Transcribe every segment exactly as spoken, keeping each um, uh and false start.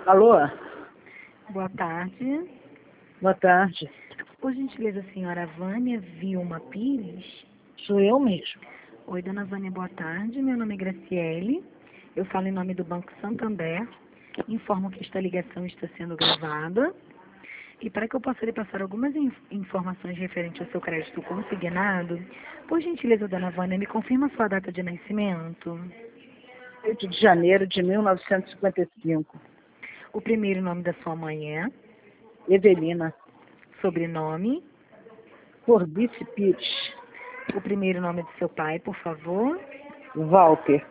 Alô? Boa tarde. Boa tarde. Por gentileza, a senhora Vânia Vilma Pires? Sou eu mesmo. Oi, dona Vânia, boa tarde. Meu nome é Graciele. Eu falo em nome do Banco Santander. Informo que esta ligação está sendo gravada. E para que eu possa lhe passar algumas in- informações referentes ao seu crédito consignado, por gentileza, dona Vânia, me confirma a sua data de nascimento, oito de janeiro de mil novecentos e cinquenta e cinco. o primeiro nome da sua mãe é, Evelina. sobrenome, Corbice Pires. o primeiro nome do seu pai, por favor, Walter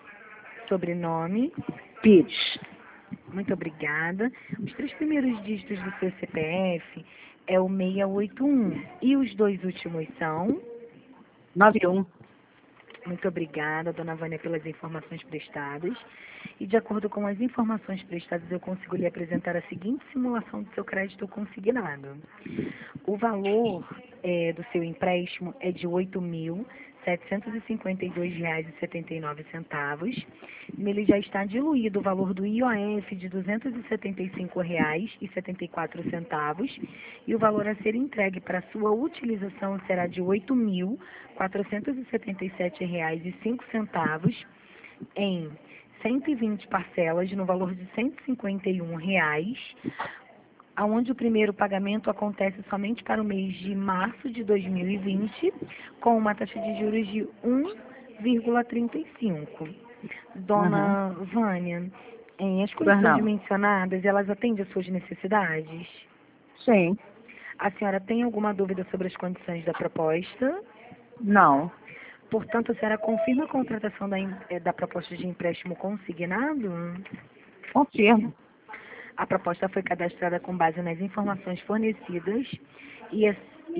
sobrenome. Pires. Muito obrigada. Os três primeiros dígitos do seu C P F é o seiscentos e oitenta e um e os dois últimos são. noventa e um. Muito obrigada, dona Vânia, pelas informações prestadas. E de acordo com as informações prestadas, eu consigo lhe apresentar a seguinte simulação do seu crédito consignado. O valor eh, do seu empréstimo é de oito mil setecentos e cinquenta e dois reais e setenta e nove centavos. Nele já está diluído o valor do I O F de duzentos e setenta e cinco reais e setenta e quatro centavos e o valor a ser entregue para sua utilização será de oito mil quatrocentos e setenta e sete reais e cinco centavos em cento e vinte parcelas no valor de cento e cinquenta e um reais, aonde o primeiro pagamento acontece somente para o mês de março de dois mil e vinte, com uma taxa de juros de um vírgula trinta e cinco. Dona Vânia, em as Pois condições não. mencionadas, elas atendem às suas necessidades? Sim. A senhora tem alguma dúvida sobre as condições da proposta? Não. Portanto, a senhora confirma a contratação da, em- eh, da proposta de empréstimo consignado? Confirmo. A proposta foi cadastrada com base nas informações fornecidas e a,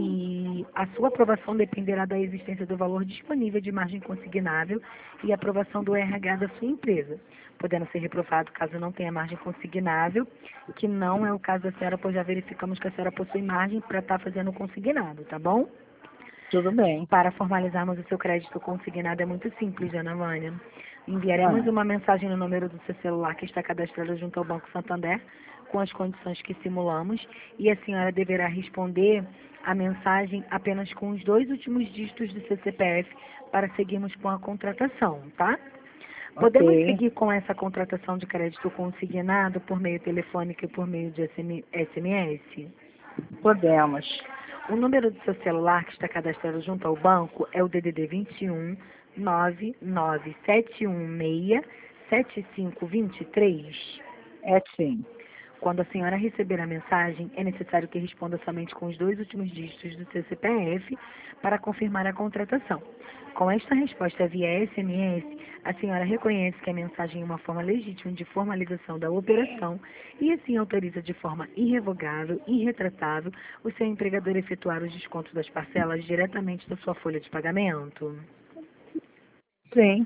e a sua aprovação dependerá da existência do valor disponível de margem consignável e aprovação do R H da sua empresa, podendo ser reprovado caso não tenha margem consignável, que não é o caso da senhora, pois já verificamos que a senhora possui margem para estar fazendo o consignado, tá bom? Tudo bem. Para formalizarmos o seu crédito consignado é muito simples, dona Vânia. Enviaremos Ah, uma mensagem no número do seu celular que está cadastrado junto ao Banco Santander, com as condições que simulamos, e a senhora deverá responder a mensagem apenas com os dois últimos dígitos do seu C P F para seguirmos com a contratação, tá? Podemos ok. seguir com essa contratação de crédito consignado por meio telefônico e por meio de S M S? Podemos. O número do seu celular que está cadastrado junto ao banco é o D D D vinte e um nove nove sete um seis sete cinco dois três. É sim. Quando a senhora receber a mensagem, é necessário que responda somente com os dois últimos dígitos do seu C P F para confirmar a contratação. Com esta resposta via S M S, a senhora reconhece que a mensagem é uma forma legítima de formalização da operação e assim autoriza de forma irrevogável e irretratável o seu empregador a efetuar os descontos das parcelas diretamente da sua folha de pagamento. Sim.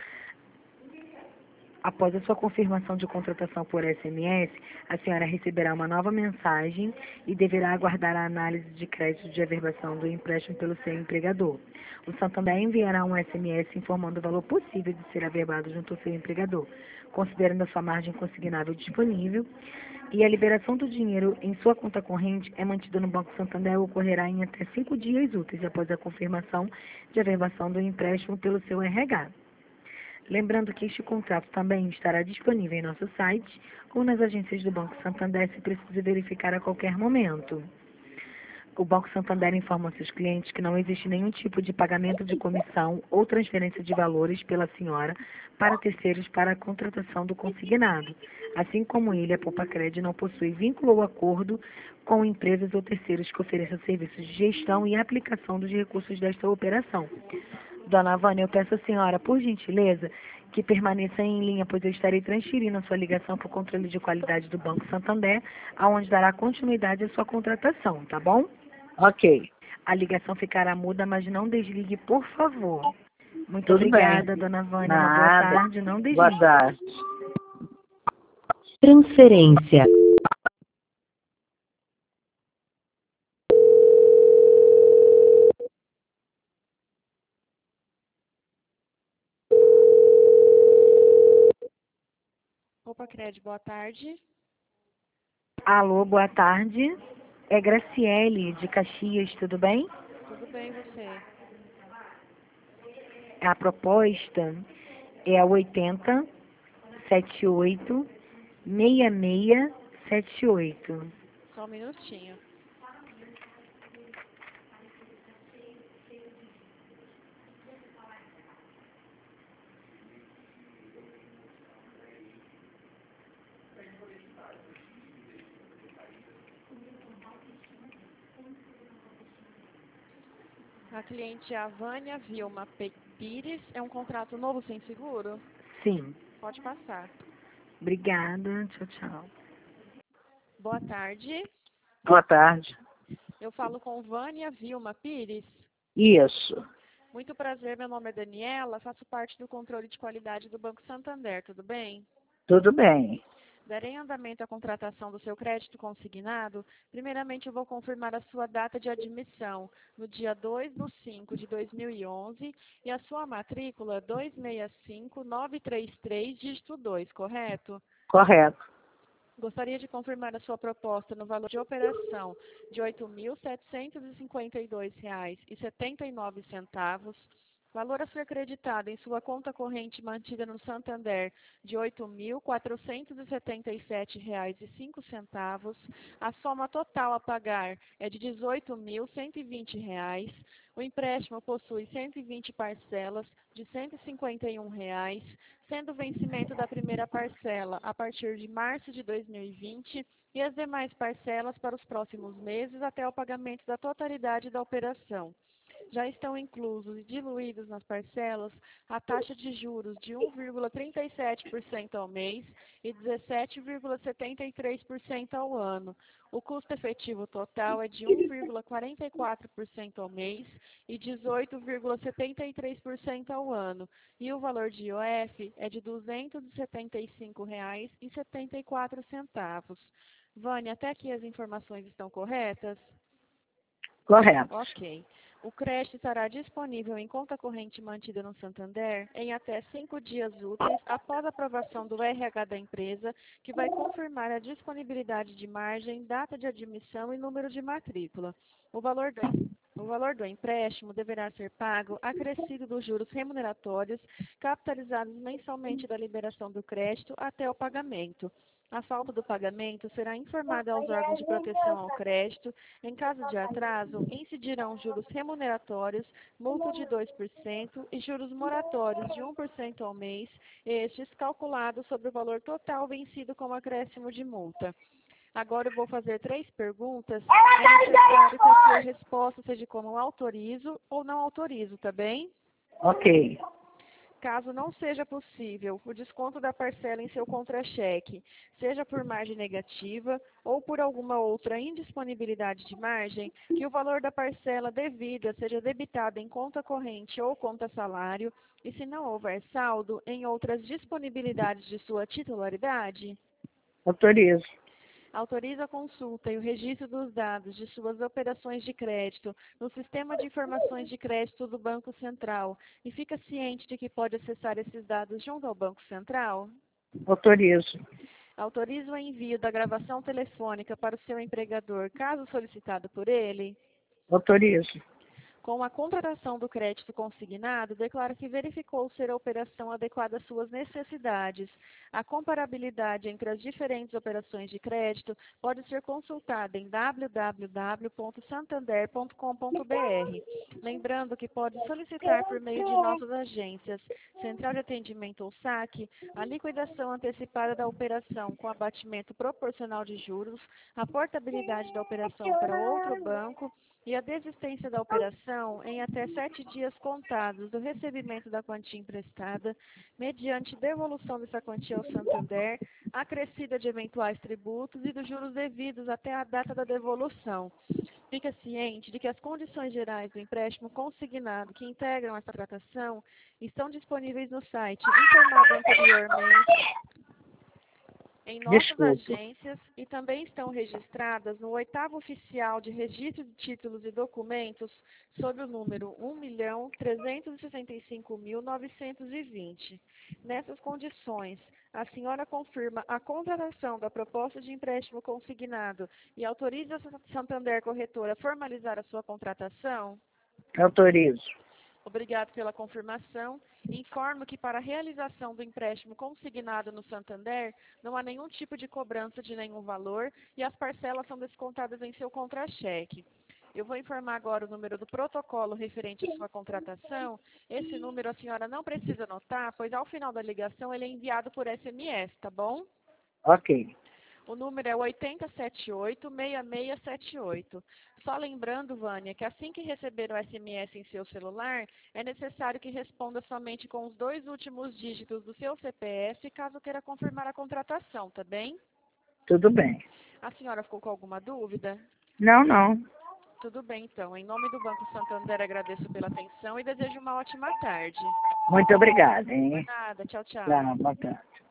Após a sua confirmação de contratação por S M S, a senhora receberá uma nova mensagem e deverá aguardar a análise de crédito de averbação do empréstimo pelo seu empregador. O Santander enviará um S M S informando o valor possível de ser averbado junto ao seu empregador, considerando a sua margem consignável disponível, e a liberação do dinheiro em sua conta corrente é mantida no Banco Santander e ocorrerá em até cinco dias úteis após a confirmação de averbação do empréstimo pelo seu R H. Lembrando que este contrato também estará disponível em nosso site ou nas agências do Banco Santander se precise verificar a qualquer momento. O Banco Santander informa aos seus clientes que não existe nenhum tipo de pagamento de comissão ou transferência de valores pela senhora para terceiros para a contratação do consignado. Assim como ele, a Poupa-Cred não possui vínculo ou acordo com empresas ou terceiros que ofereçam serviços de gestão e aplicação dos recursos desta operação. Dona Vânia, eu peço à senhora, por gentileza, que permaneça em linha, pois eu estarei transferindo a sua ligação para o controle de qualidade do Banco Santander, aonde dará continuidade à sua contratação, tá bom? Ok. A ligação ficará muda, mas não desligue, por favor. Muito Tudo bem. obrigada, dona Vânia. Uma boa Nada. tarde, não Boa desligue. tarde. Transferência. Poupa Cred, boa tarde. Alô, boa tarde. É Graciele, de Caxias, tudo bem? Tudo bem, e você? A proposta é a oitenta, setenta e oito, sessenta e seis, setenta e oito. Só um minutinho. A cliente é a Vânia Vilma Pe- Pires. É um contrato novo sem seguro? Sim. Pode passar. Obrigada. Tchau, tchau. Boa tarde. Boa tarde. Eu falo com Vânia Vilma Pires. Isso. Muito prazer, meu nome é Daniela. Faço parte do controle de qualidade do Banco Santander, tudo bem? Tudo bem. Darei andamento à contratação do seu crédito consignado. Primeiramente, eu vou confirmar a sua data de admissão, no dia dois de cinco de dois mil e onze, e a sua matrícula dois seis cinco nove três três, dígito dois, correto? Correto. Gostaria de confirmar a sua proposta no valor de operação de oito mil setecentos e cinquenta e dois reais e setenta e nove centavos, valor a ser creditado em sua conta corrente mantida no Santander de oito mil quatrocentos e setenta e sete reais e cinco centavos, a soma total a pagar é de dezoito mil cento e vinte reais, o empréstimo possui cento e vinte parcelas de cento e cinquenta e um reais, sendo o vencimento da primeira parcela a partir de março de dois mil e vinte e as demais parcelas para os próximos meses até o pagamento da totalidade da operação. Já estão inclusos e diluídos nas parcelas a taxa de juros de um vírgula trinta e sete por cento ao mês e dezessete vírgula setenta e três por cento ao ano. O custo efetivo total é de um vírgula quarenta e quatro por cento ao mês e dezoito vírgula setenta e três por cento ao ano. E o valor de I O F é de duzentos e setenta e cinco reais e setenta e quatro centavos. Vânia, até aqui as informações estão corretas? Correto. Ok. O crédito estará disponível em conta corrente mantida no Santander em até cinco dias úteis após a aprovação do R H da empresa, que vai confirmar a disponibilidade de margem, data de admissão e número de matrícula. O valor do, o valor do empréstimo deverá ser pago acrescido dos juros remuneratórios capitalizados mensalmente da liberação do crédito até o pagamento. A falta do pagamento será informada aos órgãos de proteção ao crédito. Em caso de atraso, incidirão juros remuneratórios, multa de dois por cento e juros moratórios de um por cento ao mês, estes calculados sobre o valor total vencido com acréscimo de multa. Agora eu vou fazer três perguntas. É necessário que a sua resposta seja como autorizo ou não autorizo, tá bem? Ok. Caso não seja possível o desconto da parcela em seu contra-cheque, seja por margem negativa ou por alguma outra indisponibilidade de margem, que o valor da parcela devida seja debitado em conta corrente ou conta salário, e se não houver saldo, em outras disponibilidades de sua titularidade. Autorizo. Autoriza a consulta e o registro dos dados de suas operações de crédito no Sistema de Informações de Crédito do Banco Central e fica ciente de que pode acessar esses dados junto ao Banco Central? Autorizo. Autoriza o envio da gravação telefônica para o seu empregador, caso solicitado por ele? Autorizo. Com a contratação do crédito consignado, declara que verificou ser a operação adequada às suas necessidades. A comparabilidade entre as diferentes operações de crédito pode ser consultada em w w w ponto santander ponto com ponto b r. Lembrando que pode solicitar por meio de nossas agências, Central de Atendimento ou saque, a liquidação antecipada da operação com abatimento proporcional de juros, a portabilidade da operação para outro banco e a desistência da operação em até sete dias contados do recebimento da quantia emprestada, mediante devolução dessa quantia ao Santander, acrescida de eventuais tributos e dos juros devidos até a data da devolução. Fica ciente de que as condições gerais do empréstimo consignado que integram essa tratação estão disponíveis no site informado anteriormente em nossas Desculpa. agências e também estão registradas no oitavo oficial de registro de títulos e documentos sob o número um milhão trezentos e sessenta e cinco mil novecentos e vinte. Nessas condições, a senhora confirma a contratação da proposta de empréstimo consignado e autoriza a Santander Corretora a formalizar a sua contratação? Autorizo. Obrigado pela confirmação. Informo que para a realização do empréstimo consignado no Santander, não há nenhum tipo de cobrança de nenhum valor e as parcelas são descontadas em seu contra-cheque. Eu vou informar agora o número do protocolo referente à sua contratação. Esse número a senhora não precisa anotar, pois ao final da ligação ele é enviado por S M S, tá bom? Ok. O número é oito zero sete oito, seis seis sete oito. Só lembrando, Vânia, que assim que receber o S M S em seu celular, é necessário que responda somente com os dois últimos dígitos do seu C P F, caso queira confirmar a contratação, tá bem? Tudo bem. A senhora ficou com alguma dúvida? Não, não. Tudo bem, então. Em nome do Banco Santander, agradeço pela atenção e desejo uma ótima tarde. Muito obrigada, hein? Nada, tchau, tchau. Tá, boa tarde.